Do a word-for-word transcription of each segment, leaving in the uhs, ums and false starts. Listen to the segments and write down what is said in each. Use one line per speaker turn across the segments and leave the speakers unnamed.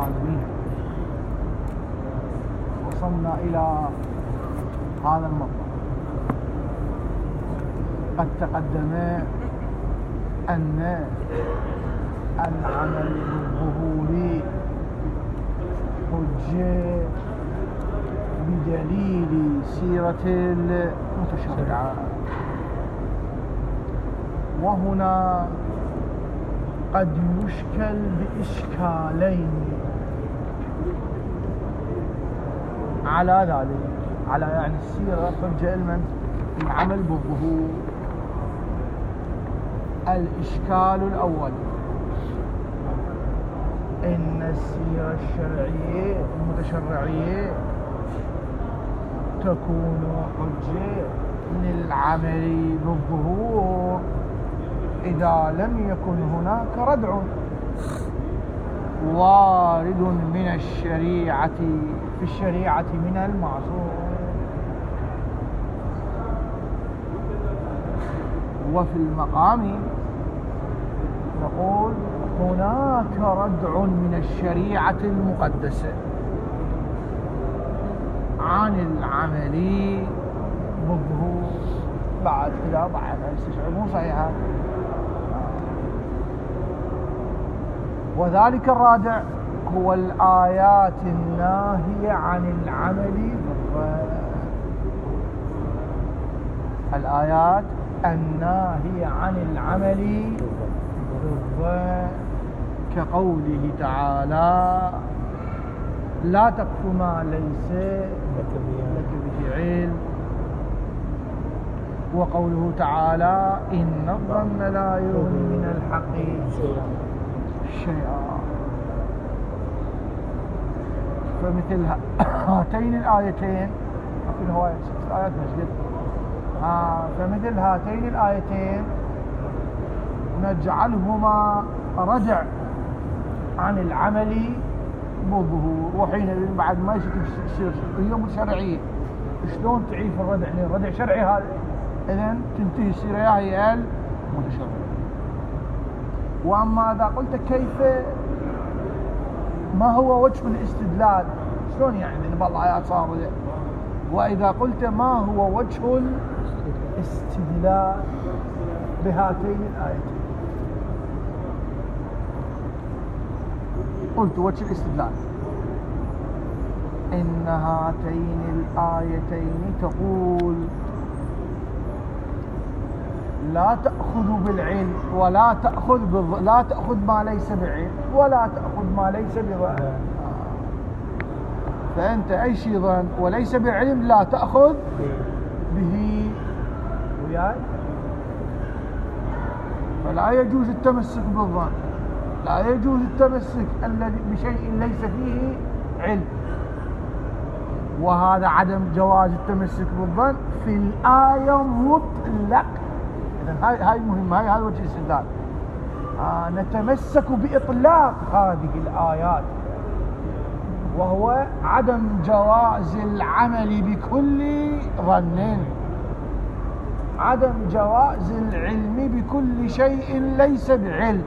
العالمين. وصلنا إلى هذا المطلب. قد تقدم أن العمل الظهوري حجة بدليل سيرة المتشرعة، وهنا قد يشكل بإشكالين على ذلك، على يعني السيرة حجة لمن العمل بالظهور. الإشكال الأول إن السيرة الشرعية المتشرعية تكون حجة للعمل بالظهور إذا لم يكن هناك ردع وارد من الشريعة في الشريعة من المعصوم. وفي المقام نقول هناك ردع من الشريعة المقدسة عن العمل بالظهور بعد إذا ضعف الاستشعار مو صحيحة. وذلك الرادع هو الآيات الناهية عن العمل بالظهور، الآيات الناهية عن العمل بالظهور، كقوله تعالى لا تقف ما ليس لك به علم، وقوله تعالى إن الظن لا يغني من الحق شيئا. فمثل هاتين الآيتين في هواية ست آيات مسجد آه فمثل هاتين الآيتين نجعلهما ردع عن العمل بالظهور، وحين بعد ما يصير هي شرعية شلون تعيف الردع؟ يعني الردع شرعي هذا، إذن تنتهي السيرة هي المتشرع. وأما إذا قلت كيف ما هو وجه الاستدلال، شلون يعني إن بعض الآيات صاروا، وإذا قلت ما هو وجه الاستدلال بهاتين الآيتين، قلت وجه الاستدلال إن هاتين الآيتين تقول لا تأخذ بالعلم ولا تأخذ بالظ... لا تأخذ ما ليس بعلم ولا تأخذ ما ليس بظن. فأنت أي شيء ظن وليس بعلم لا تأخذ به، وياي؟ فلا يجوز التمسك بالظن، لا يجوز التمسك الذي بشيء ليس فيه علم، وهذا عدم جواز التمسك بالظن في الآية مطلق. هاي هاي مهمة، هاي هذا وجه الاستدلال. آه نتمسك بإطلاق هذه الآيات، وهو عدم جواز العمل بكل ظن، عدم جواز العلم بكل شيء ليس بعلم.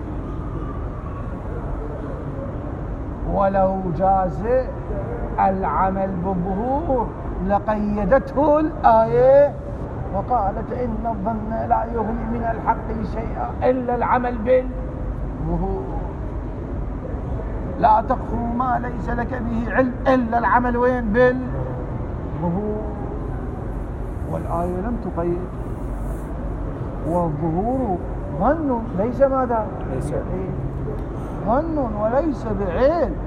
ولو جاز العمل بالظهور لقيدته الآية وقالت إن الظن لا يغني من الحق شيئا إلا العمل بالظهور، لا تقف ما ليس لك به علم إلا العمل وين؟ بالظهور. والآية لم تقيد، والظهور ظن ليس ماذا؟ ليس ظن وليس بعلم،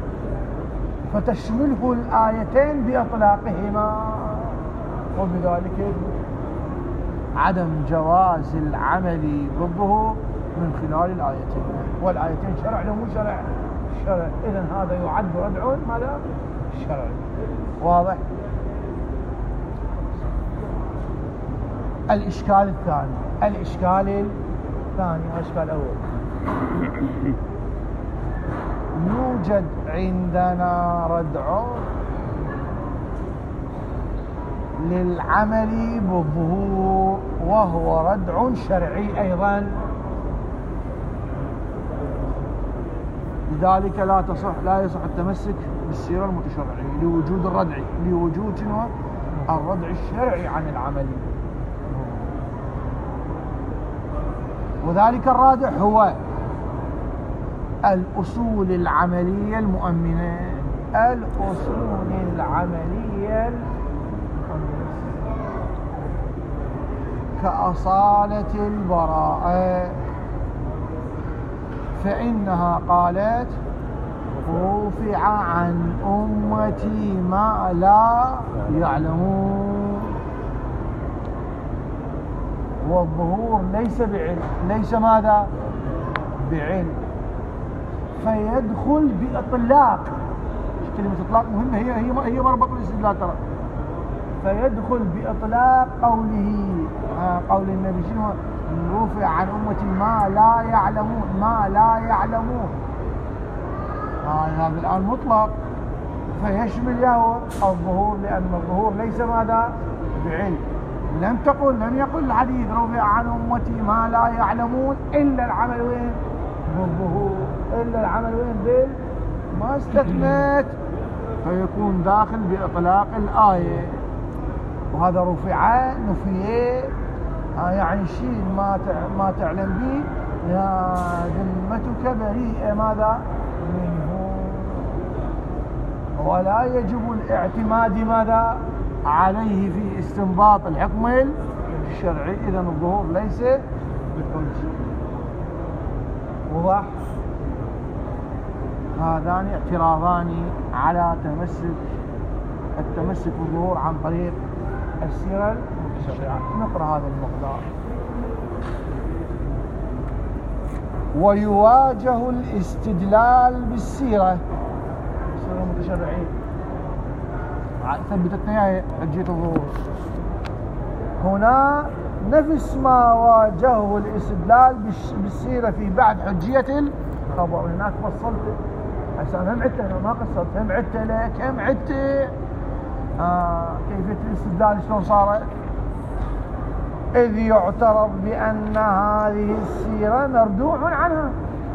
فتشمله الآيتين بإطلاقهما، وبذلك عدم جواز العمل بالظهور من خلال الآيتين. والآيتين شرع له مو شرع؟ شرع. إذن هذا يعد ردع ماذا؟ شرع. واضح؟ الإشكال الثاني، الإشكال الثاني الإشكال الأول، يوجد عندنا ردع للعمل بالظهور وهو ردع شرعي أيضا، لذلك لا تصح لا يصح التمسك بالسيرة المتشرعية لوجود الردع لوجود شنو؟ الردع الشرعي عن العملي. وذلك الرادع هو الأصول العملية المؤمنة الأصول العملية المؤمنة كأصالة البراءة، فإنها قالت رفع عن أمتي ما لا يعلمون. والظهور ليس بعلم، ليس ماذا؟ بعلم، فيدخل بإطلاق. كلمة إطلاق مهمة، هي هي هي مربط الاستدلال ترى. فيدخل بإطلاق قوله آه قول النبي شنو؟ رفع عن أمتي ما لا يعلمون، ما لا يعلمون. آه هذا الآن مطلق، فيشمل يهو الظهور، لأن الظهور ليس ماذا؟ بعلم. لم تقل لم يقل الحديث رفع عن أمتي ما لا يعلمون إلا العمل وين؟ بالظهور. إلا العمل وين؟ بال ما استثنت، فيكون داخل بإطلاق الآية. وهذا رفع نفيه، آه يعني شيء ما ما تعلم به يا ذمتك بريئة ماذا؟ منه. ولا يجب الاعتماد ماذا؟ عليه في استنباط الحكم الشرعي. إذا الظهور ليس بالحجة. واضح؟ هذان اعتراضان على تمسك التمسك بالظهور عن طريق السيرة المتشرعة. نقرأ هذا المقدار. ويواجه الاستدلال بالسيرة السيرة المتشرعين، ثبتتنا هي حجية الظهور. هنا نفس ما واجهه الاستدلال بالسيرة في بعد حجية الخبر. هناك فصلت عشان هم عدت، انا ما قصرت، هم عدت لك هم عدت آه كيفية الاستدلال شلون صارت. إذ يعترض بأن هذه السيرة مردوع عنها،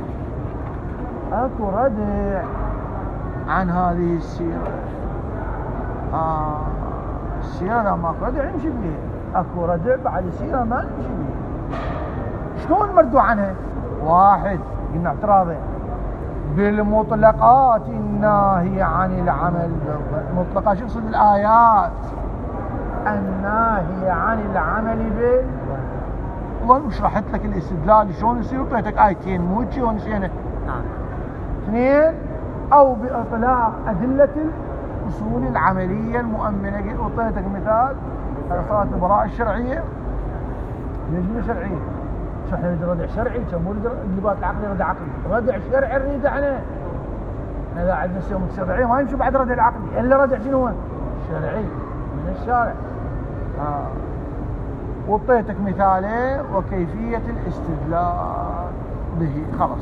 اكو ردع عن هذه السيرة. آه السيرة لا ماكو ردع نمشي بيها، اكو ردع بعد السيرة ما نمشي بيها. شلون مردوع عنها؟ واحد قلنا اعتراضين بالمطلقات الناهية عن العمل. مطلقات شو يقصد؟ الآيات الناهية عن العمل بال. والله شرحت لك الاستدلال شلون يصير، وطيتك آيتين مو هيك ونسينا. نعم. اثنين أو بإطلاق أدلة الأصول العملية المؤمنة. وطيتك مثال صارت البراءة الشرعية نجمة شرعية. شو احنا نريد ردع شرعي؟ كم مو الإجابات العقلي ردع عقلي، ردع شرعي نريد احنا. احنا لا عندنا سيرة متشرعية ما يمشي بعد ردع العقلي، إلا ردع شنو هو؟ شرعي من الشارع. آه. وطيتك مثالين وكيفية الاستدلال به. خلاص.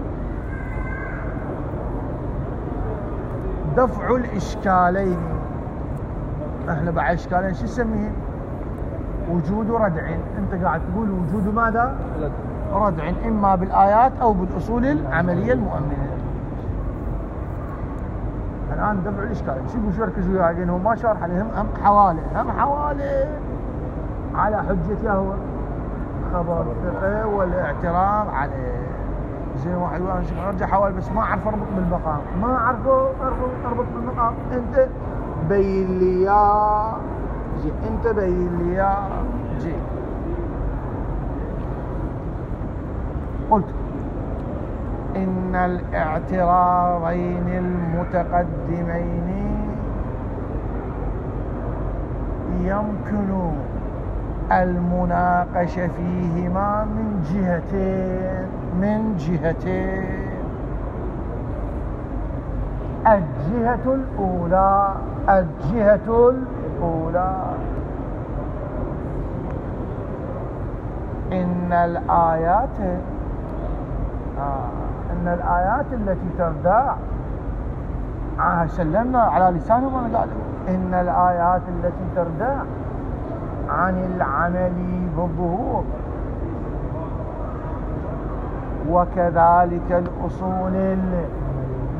دفع الإشكالين. احنا بعد إشكالين شو نسميه؟ وجود ردع. انت قاعد تقول وجود ماذا؟ ردع، اما بالآيات او بالاصول العملية المؤمنة. الان دفع الاشكالين شو يقول؟ شركز وياي لانهم ما شارح عليهم، هم حوالي هم حوالي على حجة يهو خبر الثقة والاعتراض عليه. زين واحد يقول انا ارجع حوالي بس ما اعرف اربط بالمقام، ما اعرفه اربط بالمقام. انت بين لي يا جي، انت بين لي يا جي. قلت إن الاعتراضين المتقدمين يمكن المناقشة فيهما من جهتين من جهتين الجهة الأولى الجهة الأولى إن الآيات آه إن الآيات التي تردع آه سلمنا على لسانهم. أنا قاعد إن الآيات التي تردع عن العمل بالظهور وكذلك الأصول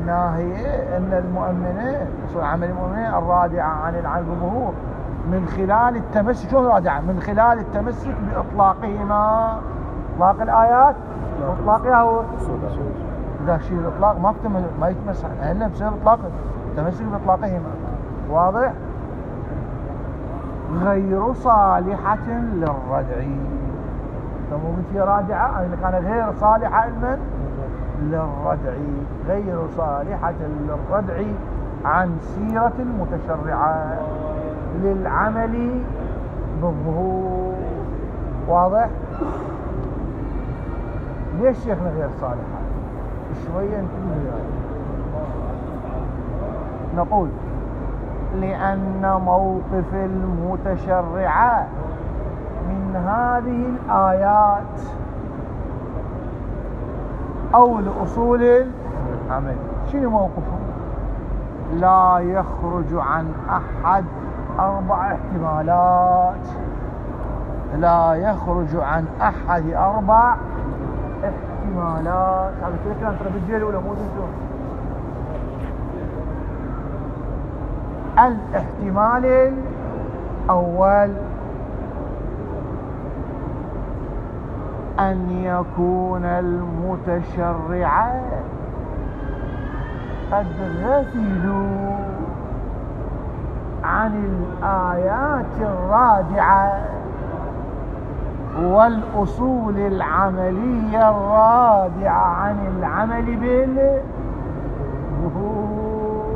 الناهية أن المؤمنة أصول عمل المؤمنة الرادعة عن العمل بالظهور من خلال التمسك. شو رادعة؟ من خلال التمسك بإطلاقهما، إطلاق الآيات إطلاقها هو إذا شيء الإطلاق ما ما يتمسك إلا بسبب إطلاق التمسك بإطلاقهما. واضح؟ غير صالحة للردع. فمو قلت هي رادعة أن كان غير صالحة لمن؟ للردع، غير صالحة للردع عن سيرة المتشرعة للعمل بالظهور. واضح؟ ليش شيخنا غير صالحة؟ شوية انتبه. نقول لأن موقف المتشرعة من هذه الآيات أو لأصول العمل شنو موقفه؟ لا يخرج عن أحد أربع احتمالات. لا يخرج عن أحد أربع احتمالات. هذا كله كلام ترى بالجيل ولا مو انتم؟ الاحتمال الأول أن يكون المتشرع قد غفلوا عن الآيات الرادعة والأصول العملية الرادعة عن العمل بالظهور.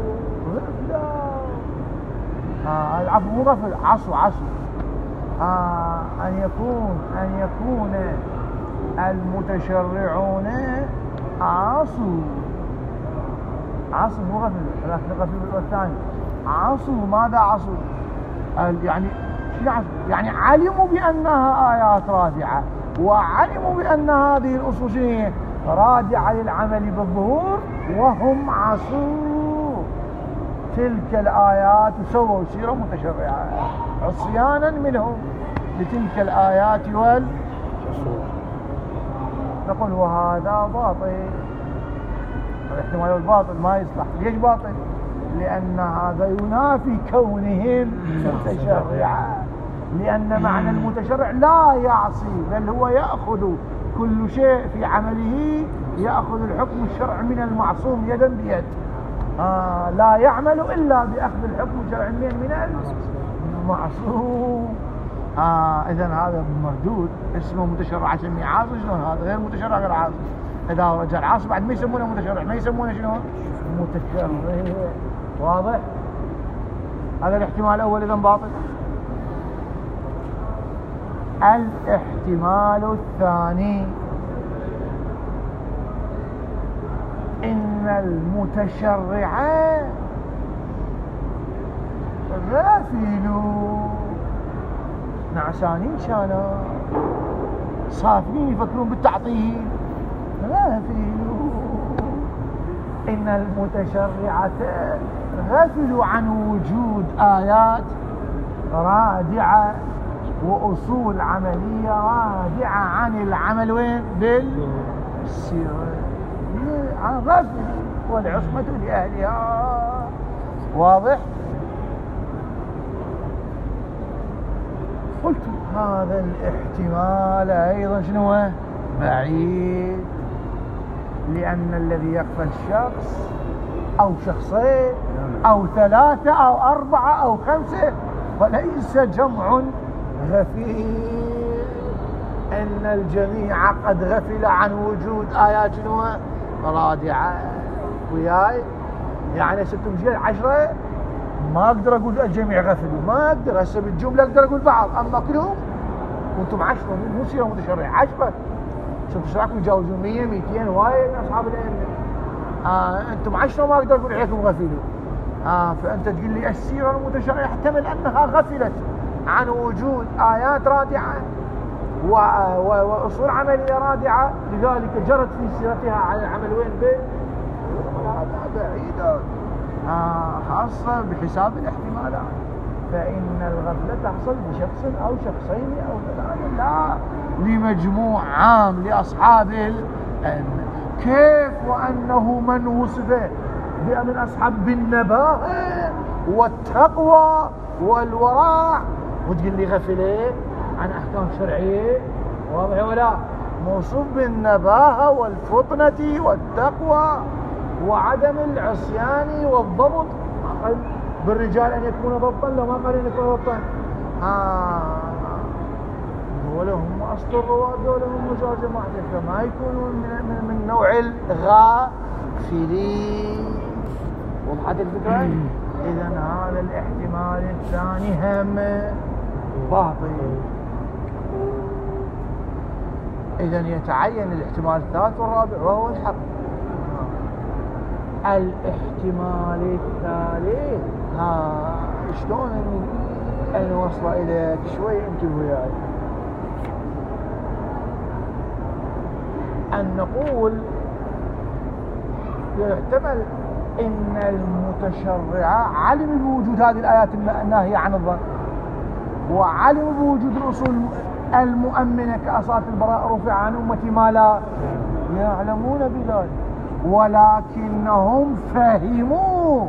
آه العفو مو غفل، عصوا عصوا. آه أن يكون أن يكون المتشرعون عصوا عصوا مو غفل، لكن غفل الثاني عصوا. ماذا عصوا؟ يعني شنو عصوا؟ يعني علموا بأنها آيات رادعة وعلموا بأن هذه الأصول رادعة للعمل بالظهور وهم عصوا تلك الآيات وسووا سيرة متشرعة عصيانا منهم لتلك الآيات والأصول. نقول وهذا باطل. الاحتمال الباطل ما يصلح. ليش باطل؟ لأن هذا ينافي كونهم متشرعا، لأن معنى المتشرع لا يعصي بل هو يأخذ كل شيء في عمله، يأخذ الحكم الشرعي من المعصوم يدا بيد. آه لا يعمل إلا بأخذ الحكم الشرعي من المعصوم. آه إذن هذا مردود اسمه متشرع يسميه عاصي. شلون هذا؟ غير متشرع غير عاصي. إذا رجع عاصي بعد ما يسمونه متشرع، ما يسمونه شنو؟ متشرع. واضح؟ هذا الاحتمال الأول إذن باطل. الاحتمال الثاني إن المتشرع غافلوا نعسانين كانوا صافين يفكرون بالتعطيل. غافلوا إن المتشرعة غافلوا عن وجود آيات رادعة وأصول عملية رادعة عن العمل وين؟ بالسيرة. غفل والعصمة لأهلها. واضح؟ قلت هذا الاحتمال أيضا شنو هو؟ بعيد، لأن الذي يغفل شخص أو شخصين أو ثلاثة أو أربعة أو خمسة وليس جمع غفيل. إن الجميع قد غفل عن وجود آيات شنو رادعة. وياي يعني ستة مجيء عشرة ما أقدر أقول الجميع غفلوا، ما أقدر هسه بالجملة أقدر أقول بعض، أما كلهم وأنتم عشرة مو سيرة متشرعة عشرة شوف تشرعكم يجاوزون مية ميتين وايد أصحاب الأئمة. آه أنتم عشرة ما أقدر أقول عليكم غفلوا. آه فأنت تقول لي السيرة المتشرعة يحتمل أنها غفلت عن وجود آيات رادعة وأصول عملية رادعة لذلك جرت في سيرتها على العمل وين به. هذا بعيد آه خاصة بحساب الاحتمالات. فإن الغفلة تحصل بشخص أو شخصين أو ثلاثة، لا لمجموع عام لأصحاب العلم. كيف وأنه من وصف من أصحاب بالنباهة والتقوى والورع، وتقول لي غفلة عن أحكام شرعية؟ واضح ولا؟ موصوف بالنباهة والفطنة والتقوى وعدم العصيان والضبط. بالرجال أن يكون ضبطا، لو ما قال أن يكون ضبطا. آه دولهم أصل الرواة، دولهم مزاجة معتدة، ما يكونون من, من, من نوع الغافلين. وضحت الفكرة؟ إذن هذا الاحتمال الثاني هم باطل. إذن يتعين الاحتمال الثالث والرابع وهو الحق. الاحتمال الثالث ها شلون أن وصل إليك شوي انتبهوا وياي. أن نقول يحتمل إن المتشرع علم بوجود هذه الآيات الناهية عن الظن، وعلم بوجود الأصول المؤمنة كأصالة البراءة رفع عن أمتي ما لا يعلمون بذلك، ولكنهم فهموا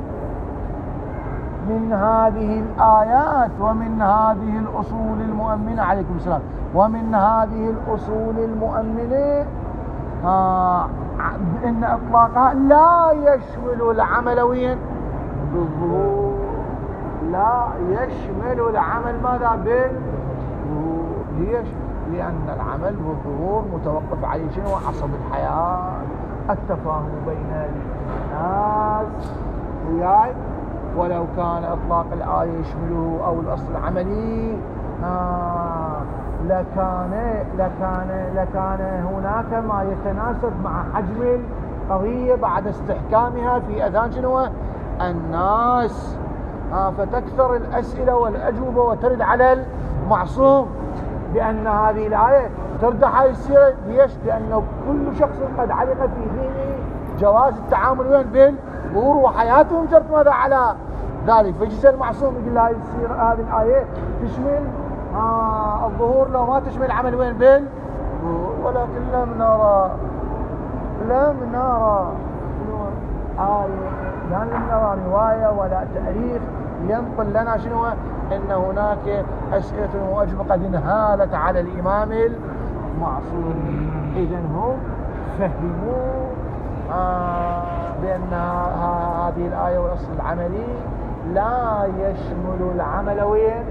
من هذه الآيات ومن هذه الأصول المؤمنة عليكم السلام ومن هذه الأصول المؤمنة آه إن إطلاقها لا يشمل العمل وين بالظهور، لا يشمل العمل ماذا بالظهور. ليش؟ لأن العمل بالظهور متوقف على شنو؟ عصب الحياة، التفاهم بين الناس وياي. ولو كان إطلاق الآية يشمله أو الأصل العملي آه لكان لكان لكان هناك ما يتناسب مع حجم القضية بعد استحكامها في أذهان شنو؟ الناس. آه فتكثر الأسئلة والأجوبة وترد على المعصوم بأن هذه الآية تردح هذه السيرة. ليش؟ لأنه كل شخص قد علق في ذهنه جواز التعامل وين بالظهور وحياتهم جرت ماذا على ذلك. فيجي المعصوم يقول هذه السيرة هذه الآية تشمل آه الظهور لو ما تشمل العمل وين بالظهور، ولكن لم نرى لم نرى آية لا لم نرى رواية ولا تاريخ ينقل لنا شنو ان هناك اسئله واجوبه قد انهالت على الامام المعصوم. اذا هم فهموا آه بان هذه الايه والاصل العملي لا يشمل العمل وين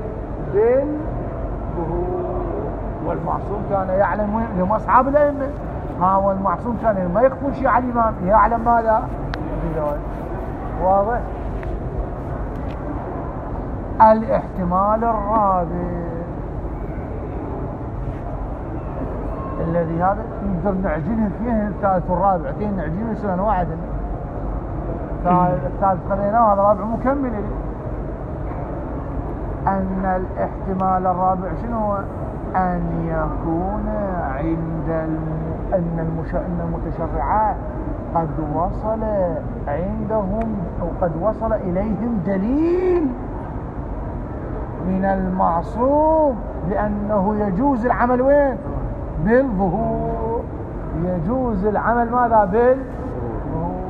بالظهور، والمعصوم كان يعلم وين هم اصحاب الائمه. ها والمعصوم كان ما يخفون شيء على الامام، يعلم ماذا بذلك. واضح؟ الاحتمال الرابع الذي هذا نقدر نعجنه فيه الثالث والرابع، اثنين نعجنه سنة واحد. الثالث خذيناه وهذا رابع مكمل له. أن الاحتمال الرابع شنو؟ أن يكون عند الم... أن المش... أن المتشرعات قد وصل عندهم أو قد وصل إليهم دليل من المعصوم بأنه يجوز العمل وين بالظهور، يجوز العمل ماذا بالظهور،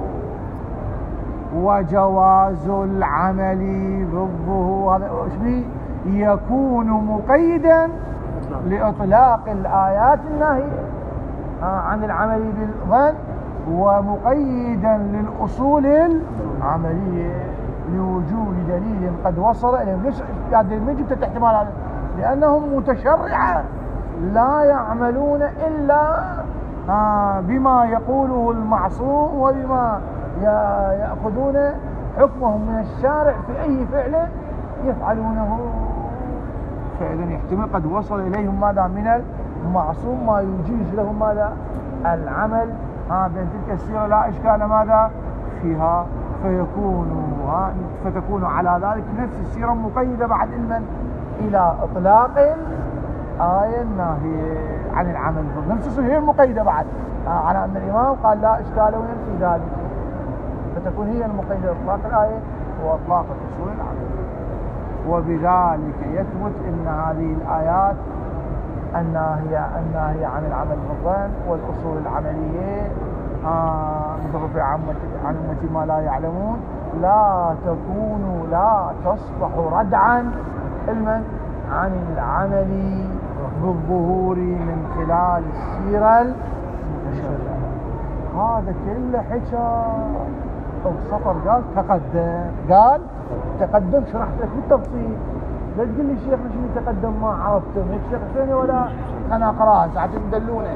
وجواز العمل بالظهور هذا ايش بيه؟ يكون مقيدا لإطلاق الآيات الناهية عن العمل بالظن، ومقيدا للأصول العملية لوجود دليل قد وصل إليهم. ليش يعني من جبت الاحتمال هذا؟ لأنهم متشرعة لا يعملون إلا بما يقوله المعصوم وبما يأخذون حكمهم من الشارع في أي فعل يفعلونه. فإذا يحتمل قد وصل إليهم ماذا من المعصوم ما يجيز لهم ماذا العمل ها بين تلك السيرة لا إشكال ماذا فيها، فيكون ها فتكون على ذلك نفس السيرة مقيدة بعد علما إلى إطلاق الآية الناهية عن العمل. نفس هي المقيدة بعد على أن الإمام قال لا إشكال في ذلك، فتكون هي المقيدة إطلاق الآية وإطلاق الأصول العمل. وبذلك يثبت أن هذه الآيات الناهية الناهية عن العمل بالظن والأصول العملية آه رفع عن أمتي ما لا يعلمون لا تكونوا لا تصبحوا ردعا المن عن العمل بالظهور من خلال السيرة المشرعة. هذا كله حكى السطر قال تقدم، قال تقدم شرحت لك بالتفصيل. لا تقول لي الشيخ شنو تقدم ما عرفته والشيخ ثاني ولا انا اقراها ساعات مدلونه.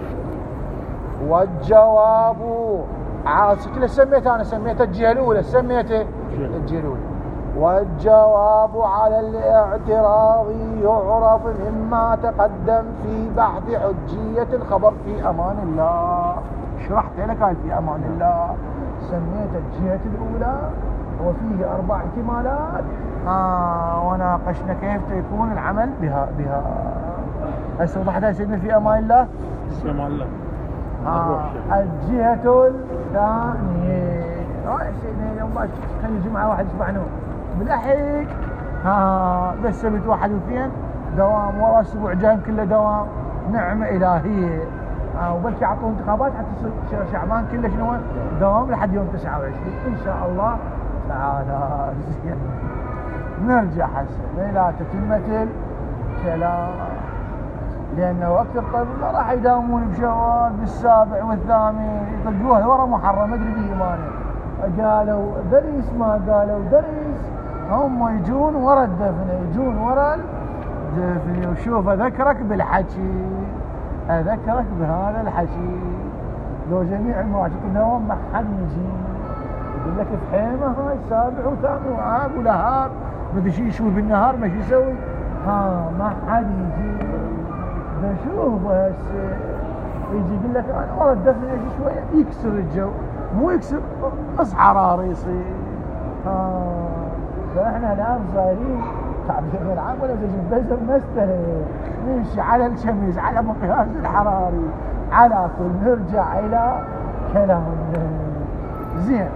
والجواب عاصي كله سميته انا سميته الجهه الاولى سميته الجهه الاولى. والجواب على الاعتراض يعرف مما تقدم في بحث حجية الخبر في امان الله. شرحت لك قال في امان الله سميت الجهة الاولى وفيه اربع احتمالات آه وناقشنا كيف يكون العمل بها بها هسه وضحت يا سيدنا في امان الله.
في امان الله
آه الجهة الثانية رايح سيدنا يوم باش خلي الجمعة واحد يسمع نوم بالأحيك ها بس سبت واحد واثنين دوام ورا اسبوع جاي كله دوام نعمة إلهية آه وبلكي يعطوا انتخابات حتى يصير شعبان كله شنو دوام لحد يوم تسعة وعشرين إن شاء الله تعالى. نرجع هسه لا تتمة الكلام لأنه أكثر طيب ما راح يداومون بشوال بالسابع والثامن يطلقوها ورا محرم أدري بإيمانه. قالوا دريس ما قالوا دريس هم يجون ورا الدفنة يجون ورا الدفنة. وشوف أذكرك بالحكي أذكرك بهذا الحكي لو جميع المواجهة دوام ما حد يجي يقول لك بحيمة هاي سابع وثامن وعاب ولهاب مدري شي يشوي بالنهار ما شي يسوي ها ما حد يجي. بشوف هسه يجي يقول لك انا ورا الدفن يجي شويه يكسر الجو مو يكسر بس حراره يصير ها. فاحنا الان صايرين تعبير العام ولا بس مساله نمشي على الشمس على مقياس الحراري على كل نرجع الى كلامنا زين.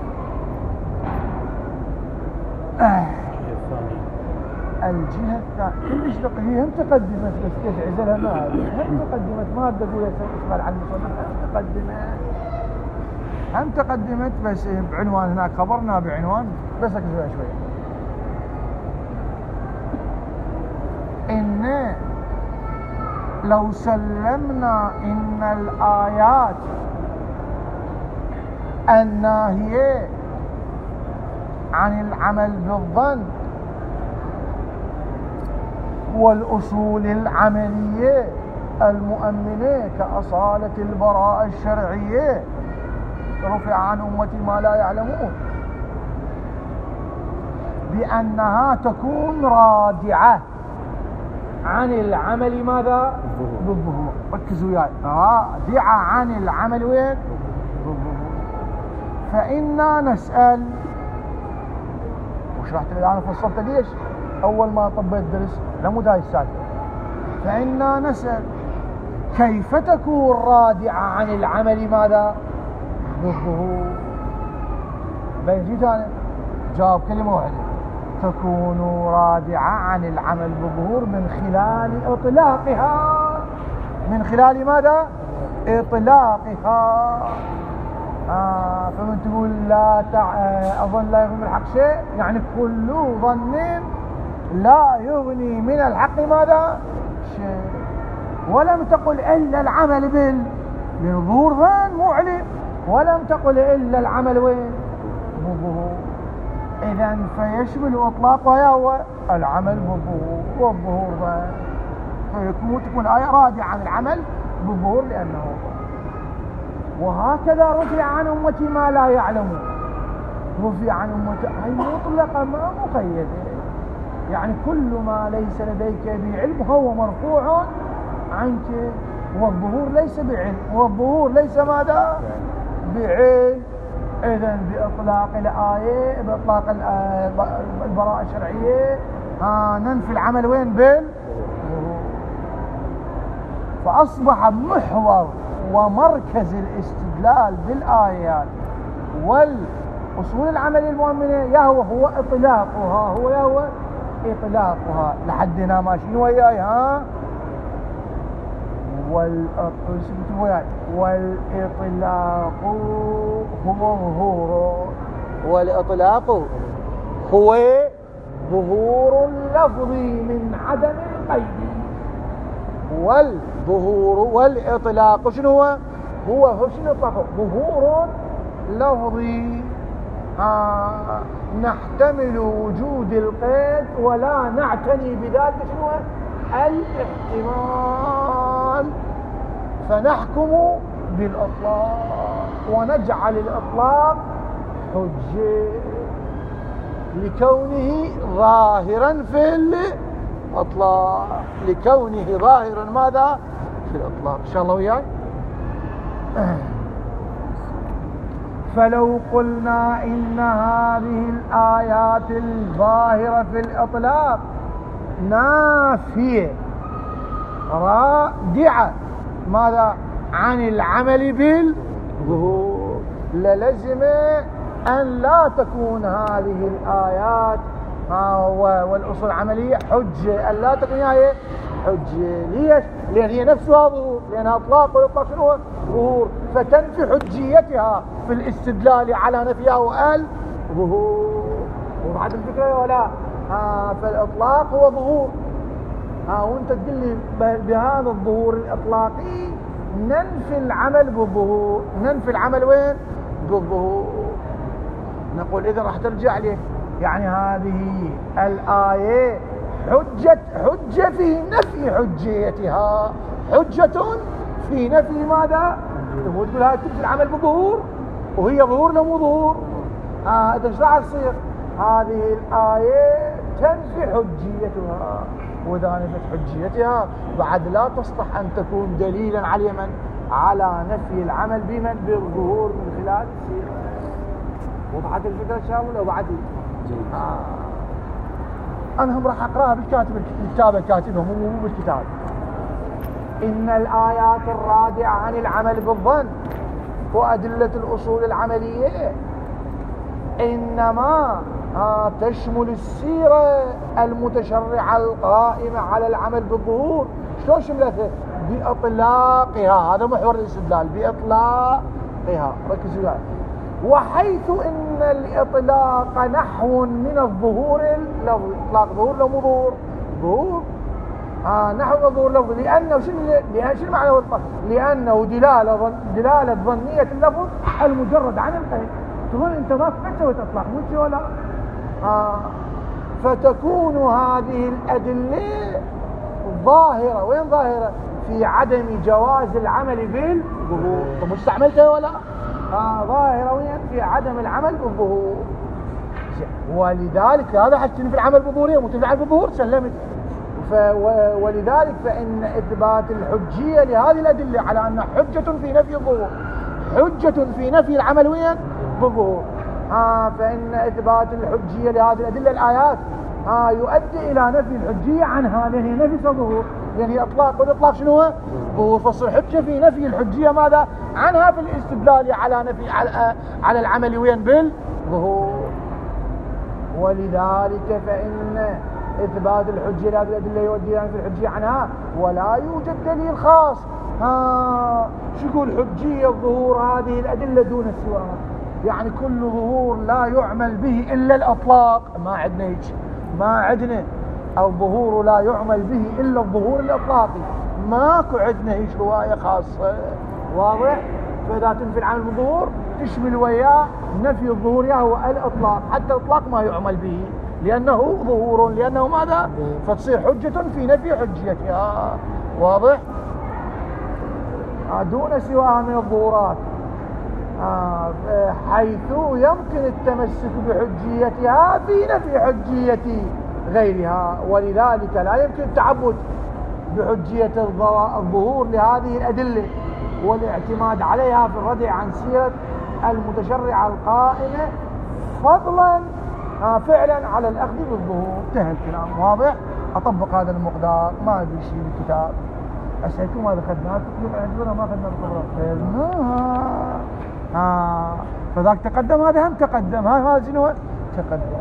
آه. الجهة الثانية كلش هي هم تقدمت بس كيف عزلها ما هم تقدمت ما تقول اسمع عن المصنف هم تقدمت هم تقدمت بس بعنوان هناك خبرنا بعنوان بس اكتبها شوية إن لو سلمنا إن الآيات الناهية عن العمل بالظن والأصول العملية المؤمنة كأصالة البراءة الشرعية رفع عن أمتي ما لا يعلمون بأنها تكون رادعة عن العمل ماذا؟ بالظهور. ركزوا وياي رادعة عن العمل وين؟ بالظهور. فإنا نسأل وشرحت الآن فصلت ليش أول ما طبيت درس لمود هاي السالفة. فإنا نسأل كيف تكون رادعة عن العمل ماذا؟ بالظهور. بين جيت أنا جاوب كلمة واحدة تكون رادعة عن العمل بالظهور من خلال إطلاقها من خلال ماذا؟ إطلاقها. آه فمن تقول لا تع... أظن لا يغني من الحق شيء يعني كل ظن لا يغني من الحق ماذا؟ شيء. ولم تقل إلا العمل بال بالظهور ظن معلم ولم تقل إلا العمل وين؟ بالظهور. إذن فيشمل إطلاقها هو العمل بالظهور والظهور ظن فيكون تكون آية رادعة عن العمل بالظهور لأنه ظن. وهكذا رفع عن أمتي ما لا يعلمون. رفع عن أمتي هي مطلقة ما مقيدة يعني كل ما ليس لديك بعلم هو مرفوع عنك والظهور ليس بعلم والظهور ليس ماذا؟ بعلم. إذن بإطلاق الآية بإطلاق البراءة الشرعية آه ننفي العمل وين؟ بال فأصبح محور ومركز الاستدلال بالآيات والأصول العمل المؤمنة يا هو هو إطلاقها هو يا هو إطلاقها لحدنا ماشيين وياي ها. والإطلاق هو ظهور والإطلاق هو ظهور اللفظ من عدم القيد. والظهور والإطلاق شنو هو؟ هو هو شنو إطلاقه؟ ظهور لفظي آه نحتمل وجود القيد ولا نعتني بذلك شنو هو؟ الاحتمال، فنحكم بالإطلاق ونجعل الإطلاق حجة لكونه ظاهرا في الإطلاق، لكونه ظاهرا ماذا؟ في الإطلاق. إن شاء الله وياي. فلو قلنا إن هذه الآيات الظاهرة في الإطلاق نافية رادعة ماذا؟ عن العمل بالظهور، للزم أن لا تكون هذه الآيات والأصول العملية حجة، أن لا تكون هي حجة. ليش؟ لأن هي نفسها ظهور، لأنها إطلاق، والإطلاق شنو هو؟ ظهور، فتنفي حجيتها في الاستدلال على نفيها والظهور. وبعد الفكرة ولا آه فالإطلاق هو ظهور، آه وانت تقول لي بهذا الظهور الإطلاقي ننفي العمل بالظهور. ننفي العمل وين؟ بالظهور. نقول إذا راح ترجع لي يعني هذه الآية حجة حجة في نفي حجيتها، حجة في نفي ماذا؟ تقول هاي تنفي العمل بالظهور وهي ظهور لو مو ظهور. آه إذا ايش راح تصير؟ هذه الآية تنفي حجيتها، وإذا نفت حجيتها بعد لا تصلح أن تكون دليلا على من؟ على نفي العمل بمن؟ بالظهور من خلال السيرة. وبعد الفكرة إن شاء الله لو بعد آه. أنا هم راح أقرأها بالكاتب، الكتاب الكاتبه مو بالكتاب. إن الآيات الرادعة عن العمل بالظن وأدلة الأصول العملية إنما آه تشمل السيرة المتشرعة القائمة على العمل بالظهور. شلون شملتها؟ بإطلاقها، هذا محور الاستدلال، بإطلاقها. ركزوا معي. وحيث إن الإطلاق نحو من الظهور اللفظي، إطلاق ظهور لو مو ظهور؟ ظهور آه نحو ظهور لفظي، لأنه شنو لأن شنو معنى الإطلاق؟ لأنه دلالة دلالة ظنية اللفظ المجرد عن القيد. تقول أنت ما سويت إطلاق مو ولا آه فتكون هذه الأدلة ظاهرة. وين ظاهرة؟ في عدم جواز العمل بالظهور. طب مش استعملتها ولا؟ آه ظاهرة وين؟ في عدم العمل بالظهور. ولذلك هذا حتى في العمل بالظهورية مو تنفع بالظهور سلمت. ولذلك فإن إثبات الحجية لهذه الأدلة على أن حجة في نفي الظهور، حجة في نفي العمل وين؟ بالظهور. آه فإن إثبات الحجية لهذه الأدلة الآيات آه يؤدي إلى نفي الحجية عنها، لأن هي نفي الظهور، لأن هي إطلاق، والإطلاق شنو هو؟ ظهور. فصل حجة في نفي الحجية ماذا؟ عنها في الاستدلال على نفي على, على العمل وين؟ بالظهور. ولذلك فإن إثبات الحجية لهذه الأدلة يؤدي إلى نفي الحجية عنها، ولا يوجد دليل خاص ها شو يقول حجية ظهور هذه الأدلة دون سواها. يعني كل ظهور لا يعمل به إلا الإطلاق، ما عندنا هيك، ما عندنا الظهور لا يعمل به إلا الظهور الإطلاقي، ماكو عندنا هيك رواية خاصة. واضح؟ فإذا تنفي العمل بالظهور تشمل وياه نفي الظهور هو الإطلاق، حتى الإطلاق ما يعمل به لأنه ظهور، لأنه ماذا؟ فتصير حجة في نفي حجيتها. واضح؟ دون سواها من الظهورات، حيث يمكن التمسك بحجيتها في نفي حجية غيرها. ولذلك لا يمكن التعبد بحجية الظهور لهذه الأدلة والاعتماد عليها في الردع عن سيرة المتشرعة القائمة فضلا فعلا على الأخذ بالظهور. انتهى الكلام. واضح؟ أطبق هذا المقدار، ما أدري شيء بالكتاب. أسألكم ماذا خدناه؟ عندنا ما خدنا الخبرات. ها فذاك تقدم، هذا هم تقدم، ها هذا شنو تقدم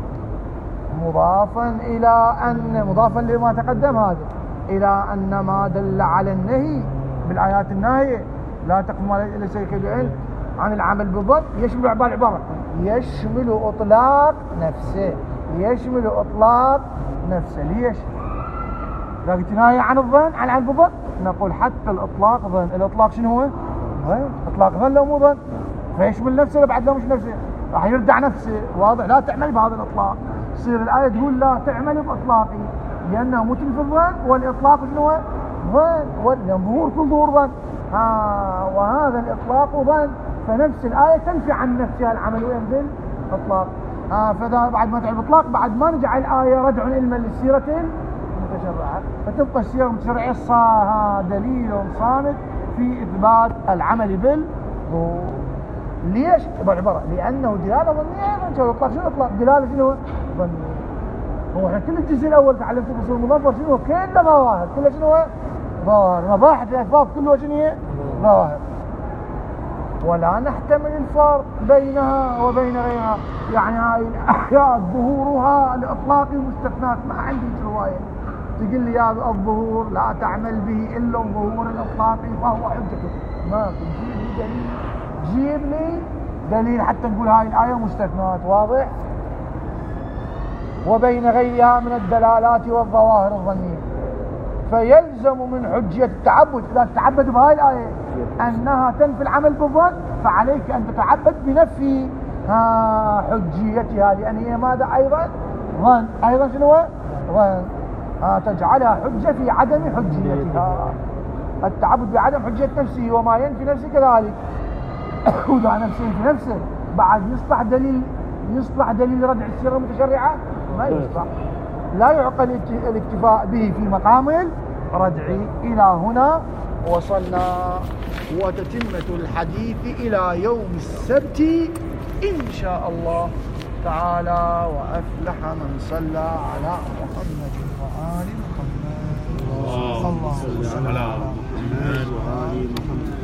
مضافا إلى أن مضافا لما تقدم هذا إلى أن ما دل على النهي بالآيات الناهية لا تقف ما ليس لك بعلم عن العمل بالظن يشمل عبارة عبارة يشمل إطلاق نفسه، يشمل إطلاق نفسه. ليش؟ إذا قلت ناهي عن الظن عن العمل بالظن نقول حتى الإطلاق ظن. الإطلاق شنو هو؟ ظن. إطلاق ظن لو مو ظن فيشمل نفسه بعد لو مش نفسه راح يردع نفسه. واضح؟ لا تعمل بهذا الإطلاق. تصير الآية تقول لا تعمل بإطلاقي لأنه متن في الظن، والإطلاق شنو هو؟ ظن. والظهور كل ظهور ظن. ها وهذا الإطلاق ظن، فنفس الآية تنفي عن نفسها العمل وين بالإطلاق. ها فذا بعد ما تعمل إطلاق بعد ما نجعل الآية رجع علما للسيرة المتشرعة، فتبقى السيرة المتشرعة صاها دليل صامت في إثبات العمل بالظهور. ليش؟ بعبارة لأنه دلالة ظنية. أيضا الإطلاق شنو الإطلاق؟ دلالة شنو؟ ظنية. هو احنا كل الجزء الأول تعلمت الأصول المظفر شنو؟ كله ظواهر، كله شنو؟ ظواهر. مباحث الأسباب كله شنو هي؟ ظواهر. ولا نحتمل الفرق بينها وبين غيرها، يعني هاي الأحياء ظهورها الإطلاقي مستثنات. ما عندي رواية تقول لي يا الظهور لا تعمل به إلا الظهور الإطلاقي فهو حجته. ما تجيب لي دليل، جيب لي دليل حتى نقول هاي الآية مستثنات. واضح؟ وبين غيرها من الدلالات والظواهر الظنية. فيلزم من حجية التعبد إذا تتعبد بهاي الآية أنها تنفي العمل بالظن، فعليك أن تتعبد بنفي ها حجيتها، لأن هي ماذا أيضا؟ ظن. أيضا شنو؟ ظن. ها تجعلها حجة في عدم حجيتها. التعبد بعدم حجية نفسه وما ينفي نفسه كذلك. وضع نفسه في نفسه بعد يصلح دليل، يصلح دليل ردع السيرة المتشرعة؟ ما يصلح. لا يعقل الاكتفاء به في مقام الردع. إلى هنا وصلنا، وتتمة الحديث إلى يوم السبت إن شاء الله تعالى. وأفلح من صلى على محمد وآل محمد.
اللهم صل على محمد وآل محمد.